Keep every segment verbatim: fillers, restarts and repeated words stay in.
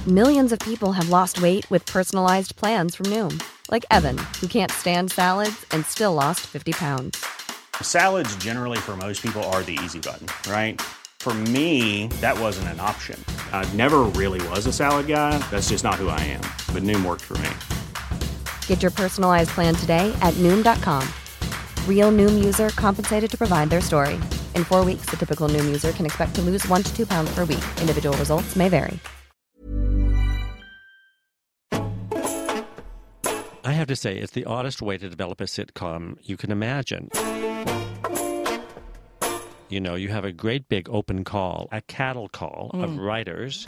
Millions of people have lost weight with personalized plans from Noom. Like Evan, who can't stand salads and still lost fifty pounds. Salads generally for most people are the easy button, right? For me, that wasn't an option. I never really was a salad guy. That's just not who I am. But Noom worked for me. Get your personalized plan today at Noom dot com. Real Noom user compensated to provide their story. In four weeks, the typical Noom user can expect to lose one to two pounds per week. Individual results may vary. I have to say, it's the oddest way to develop a sitcom you can imagine. You know, you have a great big open call, a cattle call mm. of writers,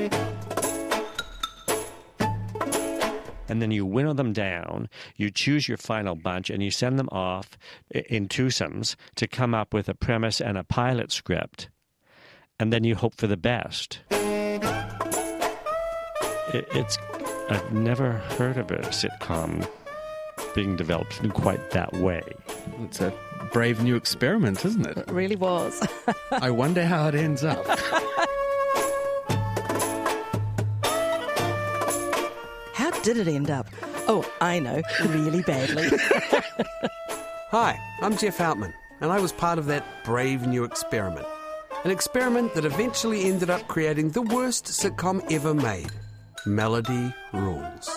and then you winnow them down, you choose your final bunch, and you send them off in twosomes to come up with a premise and a pilot script, and then you hope for the best. It, it's... I've never heard of a sitcom being developed in quite that way. It's a brave new experiment, isn't it? It really was. I wonder how it ends up. How did it end up? Oh, I know, really badly. Hi, I'm Jeff Outman, and I was part of that brave new experiment. An experiment that eventually ended up creating the worst sitcom ever made. Melody Rules.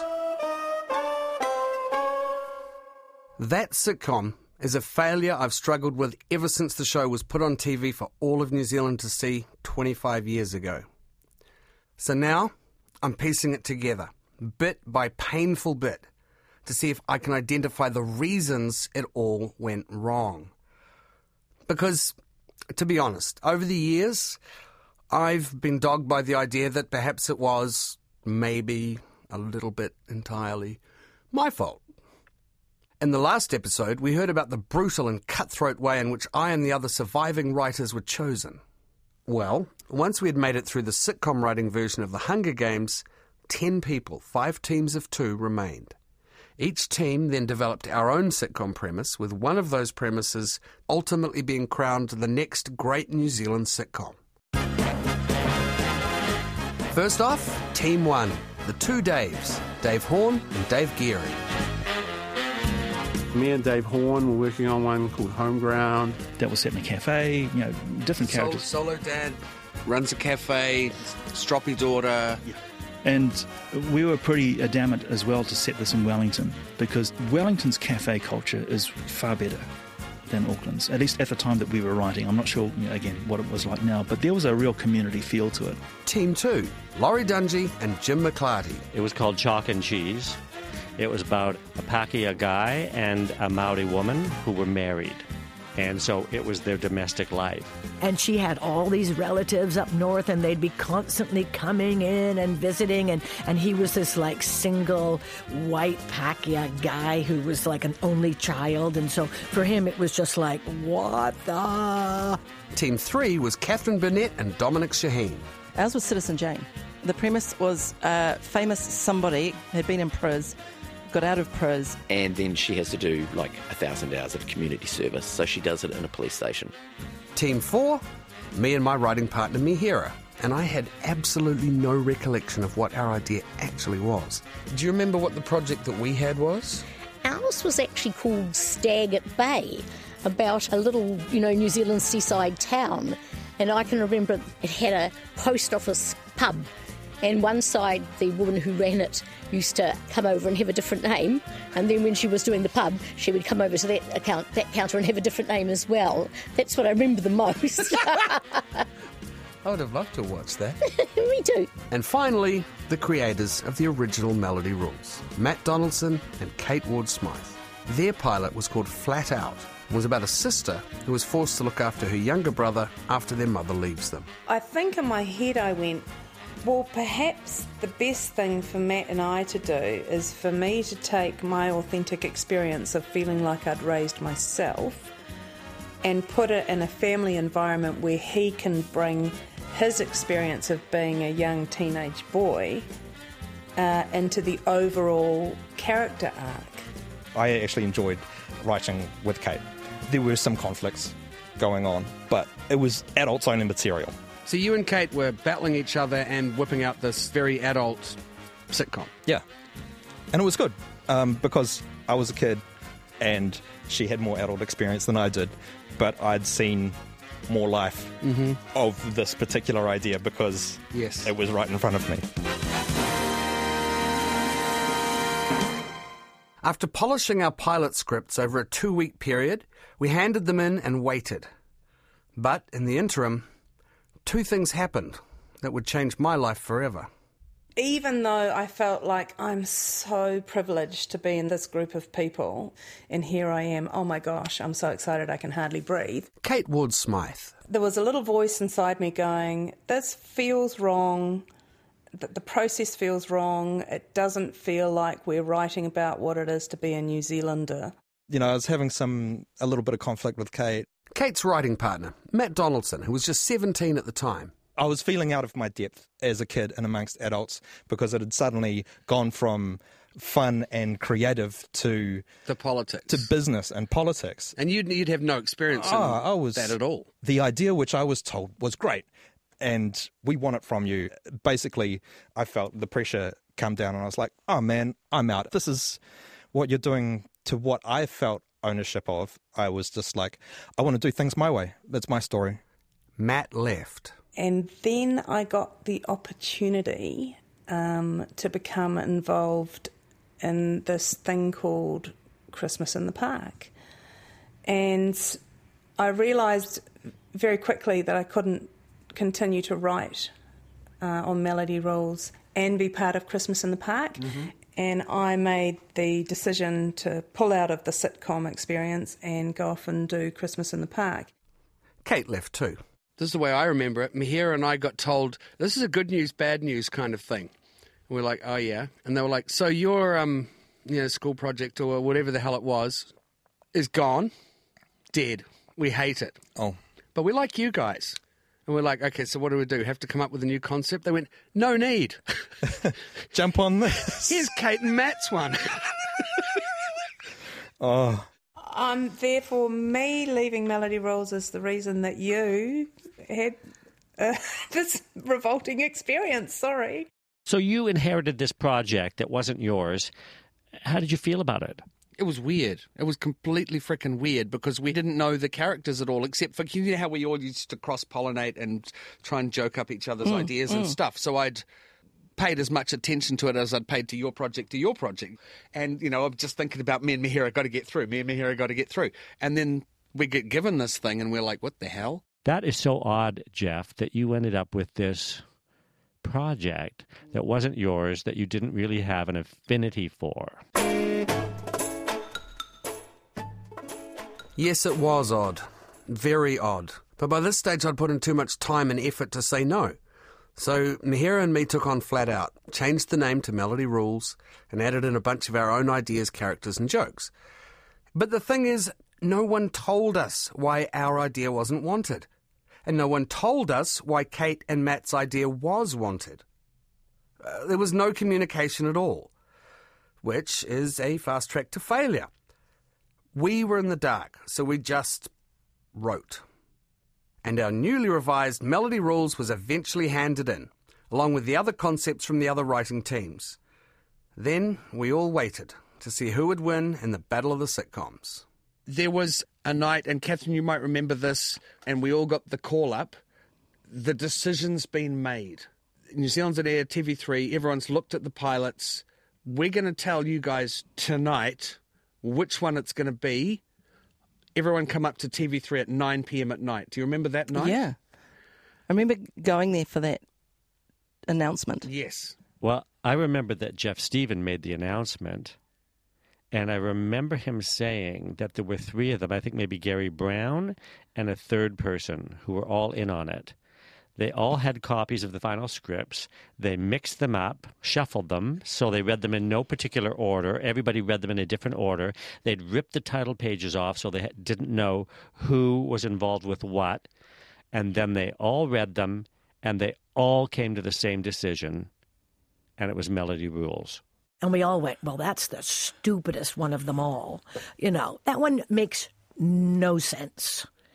That sitcom is a failure I've struggled with ever since the show was put on T V for all of New Zealand to see twenty-five years ago. So now, I'm piecing it together, bit by painful bit, to see if I can identify the reasons it all went wrong. Because, to be honest, over the years, I've been dogged by the idea that perhaps it was, maybe, a little bit entirely, my fault. In the last episode, we heard about the brutal and cutthroat way in which I and the other surviving writers were chosen. Well, once we had made it through the sitcom writing version of The Hunger Games, ten people, five teams of two, remained. Each team then developed our own sitcom premise, with one of those premises ultimately being crowned the next great New Zealand sitcom. First off, Team One, the two Daves, Dave Horn and Dave Geary. Me and Dave Horn were working on one called Homeground. That was set in a cafe, you know, different characters. Sol- solo dad, runs a cafe, stroppy daughter. Yeah. And we were pretty adamant as well to set this in Wellington, because Wellington's cafe culture is far better than Auckland's, at least at the time that we were writing. I'm not sure, you know, again, what it was like now, but there was a real community feel to it. Team two, Laurie Dungy and Jim McClarty. It was called Chalk and Cheese. It was about a Pakeha guy and a Maori woman who were married. And so it was their domestic life. And she had all these relatives up north, and they'd be constantly coming in and visiting. And, and he was this, like, single white Pakeha guy who was, like, an only child. And so for him, it was just like, what the... Team three was Catherine Burnett and Dominic Shaheen. Ours was Citizen Jane. The premise was a famous somebody had been in prison, got out of prison. And then she has to do like a thousand hours of community service, so she does it in a police station. Team four, me and my writing partner Mihira, and I had absolutely no recollection of what our idea actually was. Do you remember what the project that we had was? Ours was actually called Stag at Bay, about a little, you know, New Zealand seaside town, and I can remember it had a post office pub. And one side, the woman who ran it used to come over and have a different name. And then when she was doing the pub, she would come over to that account, that counter and have a different name as well. That's what I remember the most. I would have loved to watch that. Me too. And finally, the creators of the original Melody Rules, Matt Donaldson and Kate Ward-Smythe. Their pilot was called Flat Out and was about a sister who was forced to look after her younger brother after their mother leaves them. I think in my head I went, well, perhaps the best thing for Matt and I to do is for me to take my authentic experience of feeling like I'd raised myself and put it in a family environment where he can bring his experience of being a young teenage boy uh, into the overall character arc. I actually enjoyed writing with Kate. There were some conflicts going on, but it was adults-only material. So you and Kate were battling each other and whipping out this very adult sitcom. Yeah. And it was good um, because I was a kid and she had more adult experience than I did, but I'd seen more life mm-hmm. of this particular idea because yes. it was right in front of me. After polishing our pilot scripts over a two-week period, we handed them in and waited. But in the interim, two things happened that would change my life forever. Even though I felt like I'm so privileged to be in this group of people, and here I am, oh my gosh, I'm so excited I can hardly breathe. Kate Ward-Smythe. There was a little voice inside me going, this feels wrong, the, the process feels wrong, it doesn't feel like we're writing about what it is to be a New Zealander. You know, I was having some a little bit of conflict with Kate. Kate's writing partner, Matt Donaldson, who was just seventeen at the time. I was feeling out of my depth as a kid and amongst adults because it had suddenly gone from fun and creative to the politics, to business and politics. And you'd, you'd have no experience in oh, I was, that at all. The idea which I was told was great, and we want it from you. Basically, I felt the pressure come down and I was like, oh man, I'm out. This is what you're doing to what I felt ownership of. I was just like, I want to do things my way. That's my story. Matt left. And then I got the opportunity um, to become involved in this thing called Christmas in the Park. And I realised very quickly that I couldn't continue to write uh, on Melody Rules and be part of Christmas in the Park. Mm-hmm. And I made the decision to pull out of the sitcom experience and go off and do Christmas in the Park. Kate left too. This is the way I remember it. Mahira and I got told, this is a good news, bad news kind of thing. And we're like, oh yeah. And they were like, so your um, you know, school project or whatever the hell it was is gone, dead. We hate it. Oh. But we like you guys. And we're like, okay, so what do we do? Have to come up with a new concept? They went, no need. Jump on this. Here's Kate and Matt's one. oh. Um, therefore, me leaving Melody Rules is the reason that you had uh, this revolting experience. Sorry. So you inherited this project that wasn't yours. How did you feel about it? It was weird. It was completely freaking weird because we didn't know the characters at all, except for, you know how we all used to cross-pollinate and try and joke up each other's mm, ideas mm. and stuff. So I'd paid as much attention to it as I'd paid to your project to your project. And, you know, I'm just thinking about me and Mahira got to get through. Me and Mahira got to get through. And then we get given this thing and we're like, what the hell? That is so odd, Jeff, that you ended up with this project that wasn't yours, that you didn't really have an affinity for. Yes, it was odd. Very odd. But by this stage I'd put in too much time and effort to say no. So Mahira and me took on flat out, changed the name to Melody Rules, and added in a bunch of our own ideas, characters and jokes. But the thing is, no one told us why our idea wasn't wanted. And no one told us why Kate and Matt's idea was wanted. Uh, there was no communication at all, which is a fast track to failure. We were in the dark, so we just wrote. And our newly revised Melody Rules was eventually handed in, along with the other concepts from the other writing teams. Then we all waited to see who would win in the Battle of the Sitcoms. There was a night, and Catherine, you might remember this, and we all got the call up. The decision's been made. New Zealand's at air, T V three, everyone's looked at the pilots. We're going to tell you guys tonight which one it's going to be. Everyone come up to T V three at nine p.m. at night. Do you remember that night? Yeah. I remember going there for that announcement. Yes. Well, I remember that Jeff Stephen made the announcement, and I remember him saying that there were three of them, I think maybe Gary Brown and a third person, who were all in on it. They all had copies of the final scripts. They mixed them up, shuffled them, so they read them in no particular order. Everybody read them in a different order. They'd ripped the title pages off so they didn't know who was involved with what. And then they all read them, and they all came to the same decision, and it was Melody Rules. And we all went, well, that's the stupidest one of them all. You know, that one makes no sense.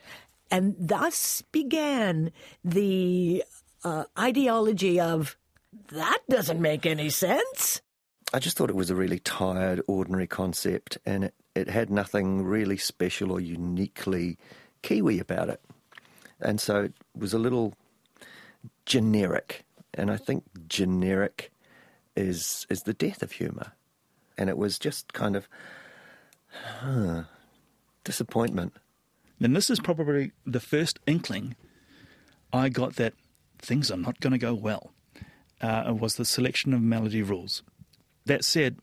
And thus began the uh, ideology of, that doesn't make any sense. I just thought it was a really tired, ordinary concept, and it, it had nothing really special or uniquely Kiwi about it. And so it was a little generic, and I think generic is is the death of humour. And it was just kind of huh, disappointment. And this is probably the first inkling I got that things are not going to go well. Uh, was the selection of Melody Rules. That said,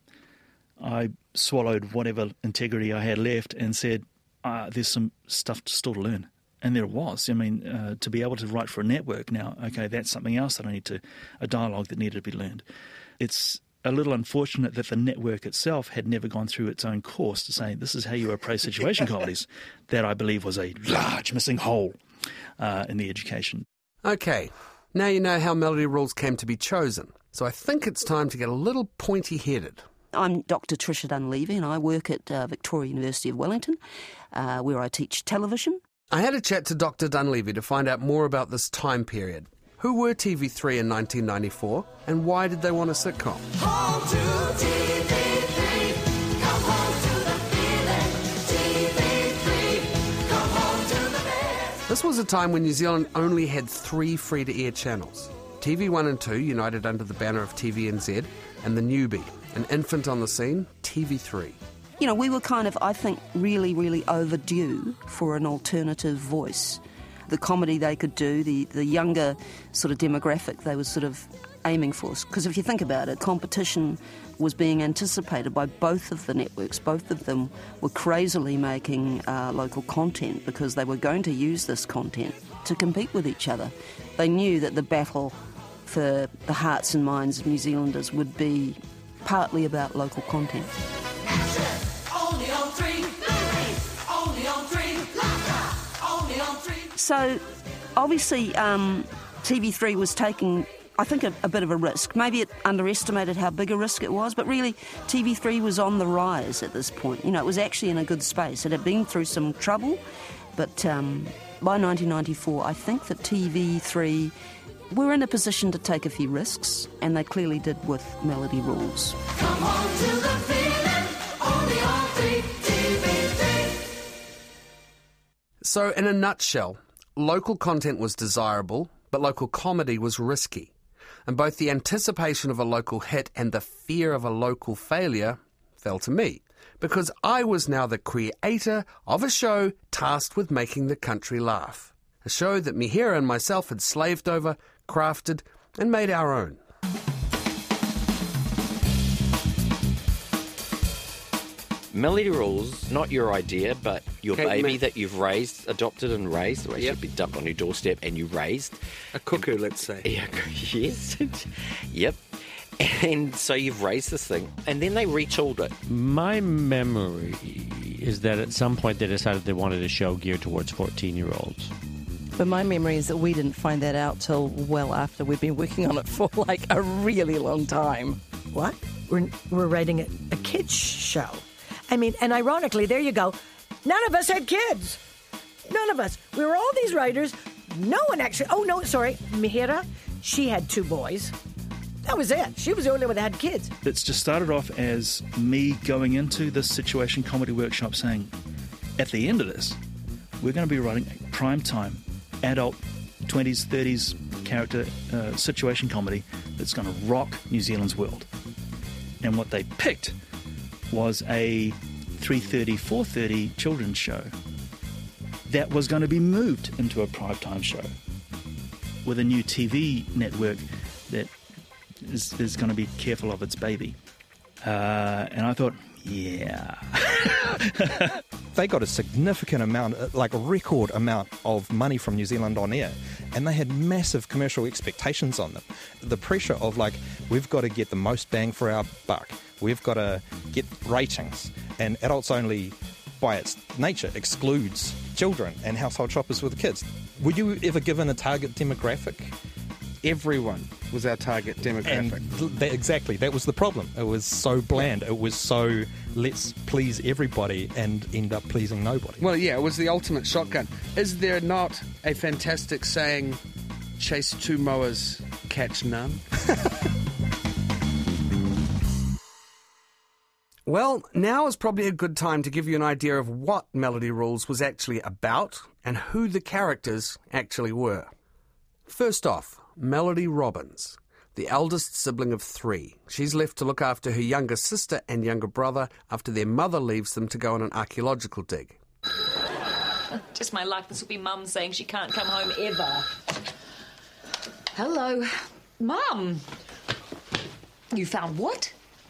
I swallowed whatever integrity I had left and said, uh, there's some stuff still to learn. And there was. I mean, uh, to be able to write for a network now, okay, that's something else that I need to, a dialogue that needed to be learned. It's a little unfortunate that the network itself had never gone through its own course to say, this is how you approach situation comedies. That, I believe, was a large missing hole uh, in the education. Okay, now you know how Melody Rules came to be chosen. So I think it's time to get a little pointy-headed. I'm Doctor Tricia Dunleavy, and I work at uh, Victoria University of Wellington, uh, where I teach television. I had a chat to Doctor Dunleavy to find out more about this time period. Who were T V three in nineteen ninety-four, and why did they want a sitcom? Home to T V three, come home to the feeling. T V three, come home to the best. This was a time when New Zealand only had three free-to-air channels. T V one and two, united under the banner of T V N Z, and the newbie, an infant on the scene, T V three. You know, we were kind of, I think, really, really overdue for an alternative voice. The comedy they could do, the, the younger sort of demographic they were sort of aiming for. Because if you think about it, competition was being anticipated by both of the networks. Both of them were crazily making uh, local content because they were going to use this content to compete with each other. They knew that the battle for the hearts and minds of New Zealanders would be partly about local content. Action! Only on three, only on three, only on three. So, obviously, um, T V three was taking, I think, a, a bit of a risk. Maybe it underestimated how big a risk it was, but really, T V three was on the rise at this point. You know, it was actually in a good space. It had been through some trouble, but um, by nineteen ninety-four, I think that T V three were in a position to take a few risks, and they clearly did with Melody Rules. Come home to the feeling, only on three, T V three. So, in a nutshell, local content was desirable, but local comedy was risky. And both the anticipation of a local hit and the fear of a local failure fell to me, because I was now the creator of a show tasked with making the country laugh. A show that Mihira and myself had slaved over, crafted, and made our own. Melody Rules, not your idea, but your Okay, baby ma- that you've raised, adopted and raised, or Yep. should be dumped on your doorstep and you raised. A cuckoo, let's say. Yeah, yes. Yep. And so you've raised this thing, and then they retooled it. My memory is that at some point they decided they wanted a show geared towards fourteen-year-olds. But my memory is that we didn't find that out till well after we'd been working on it for like a really long time. What? We're, we're writing a, a kids show. I mean, and ironically, there you go. None of us had kids. None of us. We were all these writers. No one actually... Oh, no, sorry. Mihira, she had two boys. That was it. She was the only one that had kids. It's just started off as me going into this situation comedy workshop saying, at the end of this, we're going to be writing a prime time, adult, twenties, thirties character uh, situation comedy that's going to rock New Zealand's world. And what they picked was a three thirty, four thirty children's show that was going to be moved into a primetime show with a new T V network that is, is going to be careful of its baby. Uh, and I thought, yeah. They got a significant amount, like a record amount of money from New Zealand On Air, and they had massive commercial expectations on them. The pressure of like, we've got to get the most bang for our buck. We've got to get ratings. And Adults Only, by its nature, excludes children and household shoppers with kids. Were you ever given a target demographic everyone was our target demographic. And th- that, exactly, that was the problem. It was so bland. It was so let's please everybody and end up pleasing nobody. Well, yeah, it was the ultimate shotgun. Is there not a fantastic saying, chase two mowers, catch none? Well, now is probably a good time to give you an idea of what Melody Rules was actually about and who the characters actually were. First off, Melody Robbins, the eldest sibling of three. She's left to look after her younger sister and younger brother after their mother leaves them to go on an archaeological dig. Just my luck, this will be Mum saying she can't come home ever. Hello. Mum! You found what?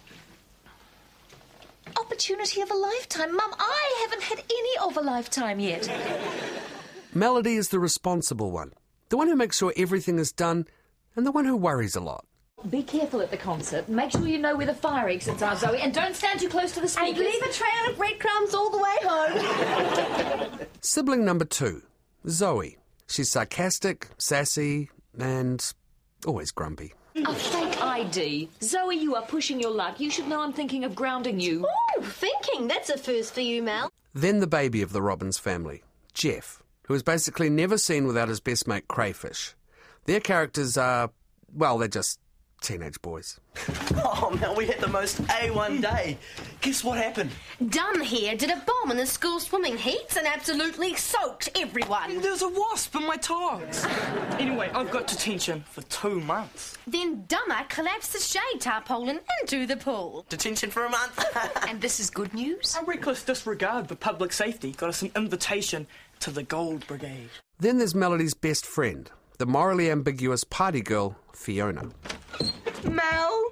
Opportunity of a lifetime. Mum, I haven't had any of a lifetime yet. Melody is the responsible one, the one who makes sure everything is done, and the one who worries a lot. Be careful at the concert. Make sure you know where the fire exits are, Zoe, and don't stand too close to the speakers. And leave a trail of breadcrumbs all the way home. Sibling number two, Zoe. She's sarcastic, sassy, and always grumpy. A fake I D. Zoe, you are pushing your luck. You should know I'm thinking of grounding you. Oh, thinking. That's a first for you, Mel. Then the baby of the Robbins family, Jeff, who is basically never seen without his best mate Crayfish. Their characters are, well, they're just teenage boys. Oh, Mel, we had the most A one day. Guess what happened? Dunn here did a bomb in the school swimming heats and absolutely soaked everyone. There was a wasp in my togs. Anyway, I've got detention for two months. Then Dummer collapsed the shade tarpaulin into the pool. Detention for a month. And this is good news? A reckless disregard for public safety got us an invitation to the Gold Brigade. Then there's Melody's best friend, the morally ambiguous party girl, Fiona. Mel?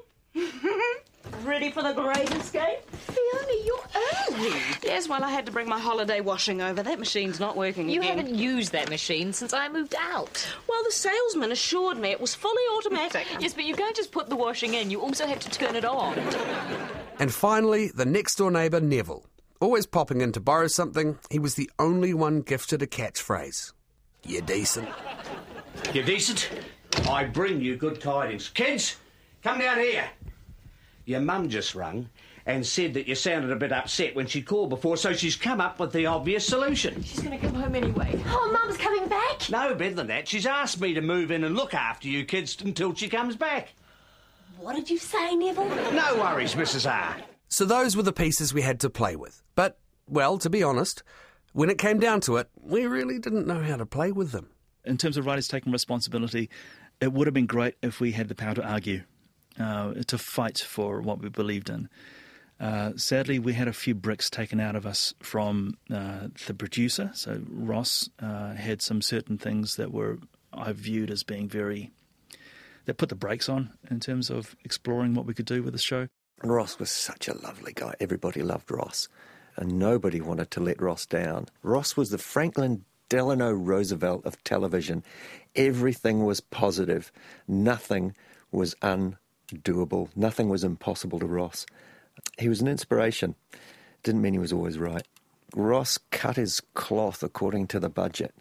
Ready for the great escape? Fiona, you're early. Yes, well, I had to bring my holiday washing over. That machine's not working You again. haven't used that machine since I moved out. Well, the salesman assured me it was fully automatic. Yes, but you can't just put the washing in. You also have to turn it on. And finally, the next-door neighbour, Neville. Always popping in to borrow something, he was the only one gifted a catchphrase. You decent? You decent? I bring you good tidings. Kids, come down here. Your mum just rung and said that you sounded a bit upset when she called before, so she's come up with the obvious solution. She's going to come home anyway. Oh, Mum's coming back? No, better than that. She's asked me to move in and look after you kids until she comes back. What did you say, Neville? No worries, Missus R. So those were the pieces we had to play with. But, well, to be honest, when it came down to it, we really didn't know how to play with them. In terms of writers taking responsibility, it would have been great if we had the power to argue, uh, to fight for what we believed in. Uh, sadly, we had a few bricks taken out of us from uh, the producer. So Ross uh, had some certain things that were I viewed as being very, that put the brakes on in terms of exploring what we could do with the show. And Ross was such a lovely guy. Everybody loved Ross, and nobody wanted to let Ross down. Ross was the Franklin Delano Roosevelt of television. Everything was positive. Nothing was undoable. Nothing was impossible to Ross. He was an inspiration. Didn't mean he was always right. Ross cut his cloth according to the budget,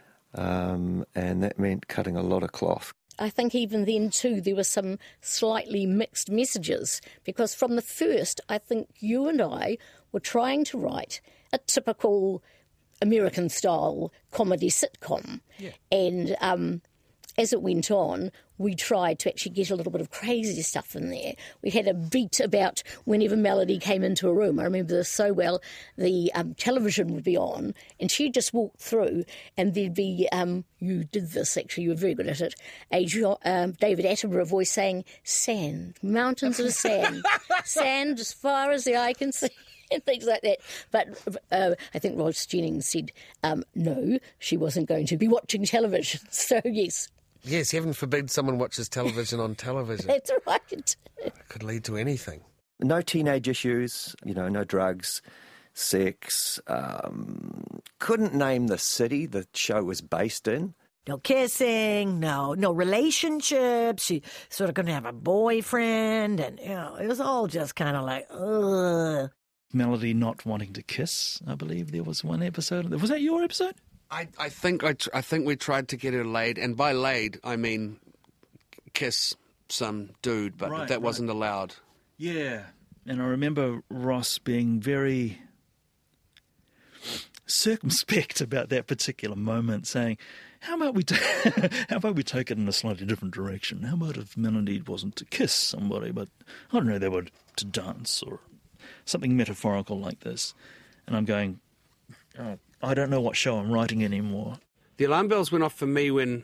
um, and that meant cutting a lot of cloth. I think even then, too, there were some slightly mixed messages, because from the first, I think you and I were trying to write a typical American-style comedy sitcom. Yeah. And um, as it went on, we tried to actually get a little bit of crazy stuff in there. We had a beat about whenever Melody came into a room. I remember this so well. The um, television would be on, and she'd just walk through, and there'd be, um, you did this actually, you were very good at it, Adrian, um, David Attenborough voice saying, sand, mountains of sand, sand as far as the eye can see. And things like that. But uh, I think Ross Jennings said, um, no, she wasn't going to be watching television. So, yes. Yes, heaven forbid someone watches television on television. That's right. It could lead to anything. No teenage issues, you know, no drugs, sex. Um, couldn't name the city the show was based in. No kissing, no no relationships. She sort of going to have a boyfriend, and you know, it was all just kind of like, ugh. Melody not wanting to kiss, I believe there was one episode. Was that your episode? I, I think I, tr- I think we tried to get her laid, and by laid I mean kiss some dude, but Right, that right. wasn't allowed. Yeah. And I remember Ross being very circumspect about that particular moment, saying, how about we ta- how about we take it in a slightly different direction? How about if Melody wasn't to kiss somebody, but, I don't know, they were to dance or something metaphorical like this? And I'm going, oh, I don't know what show I'm writing anymore. The alarm bells went off for me when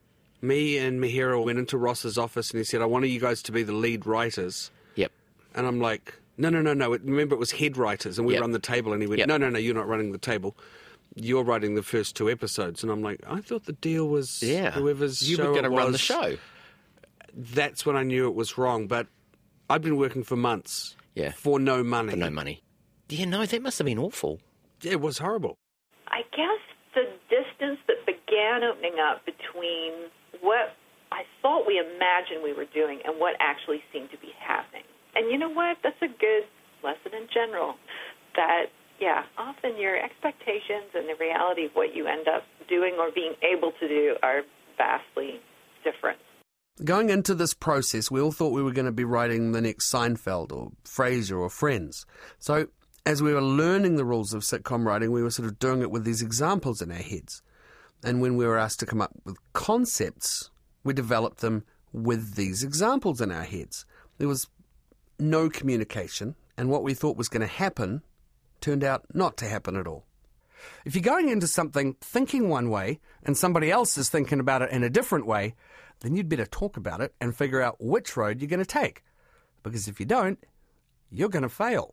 me and Mihira went into Ross's office and he said, I want you guys to be the lead writers. Yep. And I'm like, no, no, no, no. Remember, it was head writers, and we Yep. run the table. And he went, Yep. no, no, no, you're not running the table. You're writing the first two episodes. And I'm like, I thought the deal was Yeah. whoever's You show were going to it run the was. show. That's when I knew it was wrong. But I'd been working for months Yeah. for no money. For no money. Yeah, no, that must have been awful. It was horrible. I guess the distance that began opening up between what I thought we imagined we were doing and what actually seemed to be happening. And you know what? That's a good lesson in general. That, yeah, often your expectations and the reality of what you end up doing or being able to do are vastly different. Going into this process, we all thought we were going to be writing the next Seinfeld or Frasier or Friends. So as we were learning the rules of sitcom writing, we were sort of doing it with these examples in our heads. And when we were asked to come up with concepts, we developed them with these examples in our heads. There was no communication, and what we thought was going to happen turned out not to happen at all. If you're going into something thinking one way and somebody else is thinking about it in a different way, then you'd better talk about it and figure out which road you're going to take. Because if you don't, you're going to fail.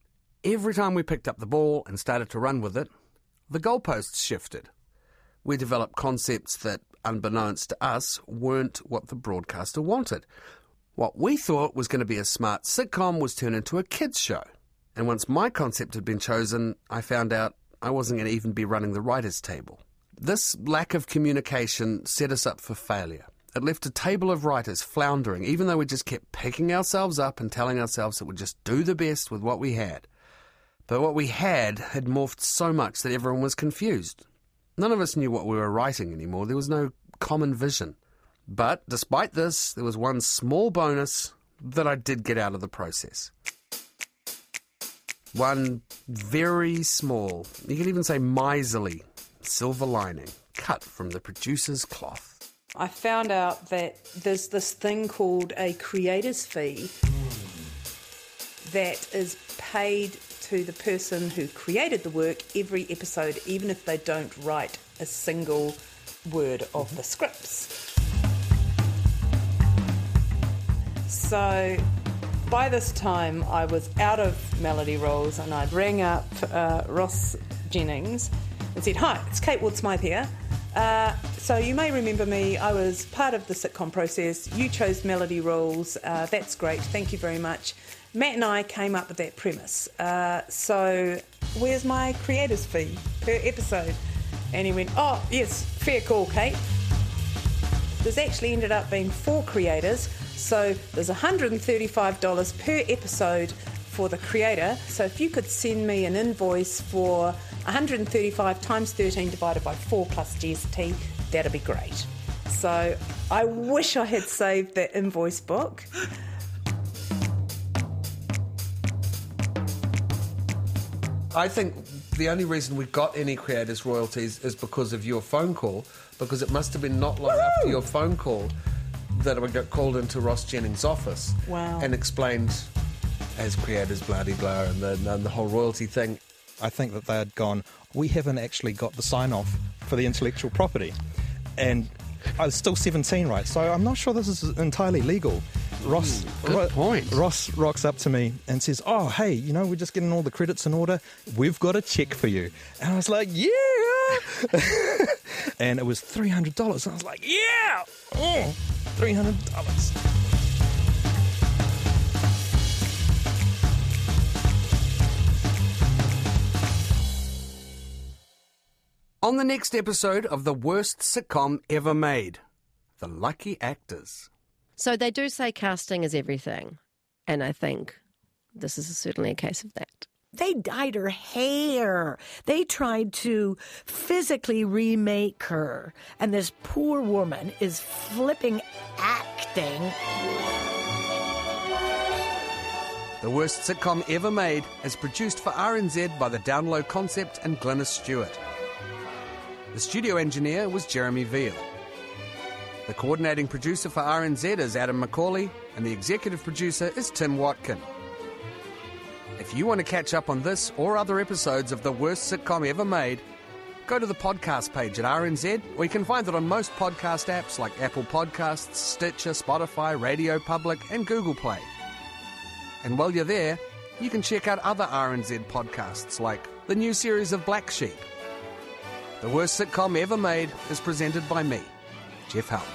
Every time we picked up the ball and started to run with it, the goalposts shifted. We developed concepts that, unbeknownst to us, weren't what the broadcaster wanted. What we thought was going to be a smart sitcom was turned into a kids' show. And once my concept had been chosen, I found out I wasn't going to even be running the writers' table. This lack of communication set us up for failure. It left a table of writers floundering, even though we just kept picking ourselves up and telling ourselves that we'd just do the best with what we had. But what we had had morphed so much that everyone was confused. None of us knew what we were writing anymore. There was no common vision. But despite this, there was one small bonus that I did get out of the process. One very small, you could even say miserly, silver lining cut from the producer's cloth. I found out that there's this thing called a creator's fee that is paid to the person who created the work every episode, even if they don't write a single word of the scripts. So by this time I was out of Melody Rolls, and I'd rang up uh, Ross Jennings and said, hi, it's Kate Wood-Smythe here. Uh, so you may remember me. I was part of the sitcom process. You chose Melody Rules. Uh, that's great. Thank you very much. Matt and I came up with that premise. Uh, so where's my creator's fee per episode? And he went, oh, yes, fair call, Kate. There's actually ended up being four creators. So there's one hundred thirty-five dollars per episode for the creator. So if you could send me an invoice for one hundred thirty-five times thirteen divided by four plus G S T, that'd be great. So I wish I had saved that invoice book. I think the only reason we got any creators' royalties is because of your phone call, because it must have been not long after your phone call that I got called into Ross Jennings' office Wow. and explained as creators, blah-de-blah, and the, and the whole royalty thing. I think that they had gone, we haven't actually got the sign-off for the intellectual property. And I was still seventeen, right? So I'm not sure this is entirely legal. Ross, Ooh, good Ro- point. Ross rocks up to me and says, oh, hey, you know, we're just getting all the credits in order. We've got a check for you. And I was like, yeah! And it was three hundred dollars. And I was like, yeah! Oh, three hundred dollars. On the next episode of the worst sitcom ever made, The Lucky Actors. So they do say casting is everything, and I think this is certainly a case of that. They dyed her hair. They tried to physically remake her. And this poor woman is flipping acting thing. The Worst Sitcom Ever Made is produced for R N Z by the Download Concept and Glynis Stewart. The studio engineer was Jeremy Veal. The coordinating producer for R N Z is Adam McCauley, and the executive producer is Tim Watkin. If you want to catch up on this or other episodes of The Worst Sitcom Ever Made, go to the podcast page at R N Z, or you can find it on most podcast apps like Apple Podcasts, Stitcher, Spotify, Radio Public, and Google Play. And while you're there, you can check out other R N Z podcasts like the new series of Black Sheep. The Worst Sitcom Ever Made is presented by me, Jeff Howell.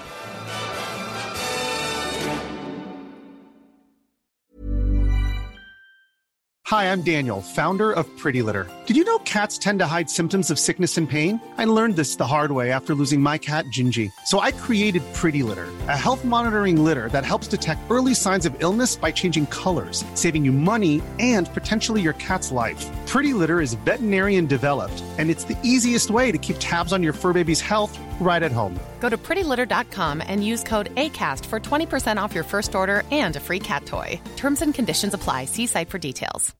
Hi, I'm Daniel, founder of Pretty Litter. Did you know cats tend to hide symptoms of sickness and pain? I learned this the hard way after losing my cat, Gingy. So I created Pretty Litter, a health monitoring litter that helps detect early signs of illness by changing colors, saving you money and potentially your cat's life. Pretty Litter is veterinarian developed, and it's the easiest way to keep tabs on your fur baby's health right at home. Go to pretty litter dot com and use code ACAST for twenty percent off your first order and a free cat toy. Terms and conditions apply. See site for details.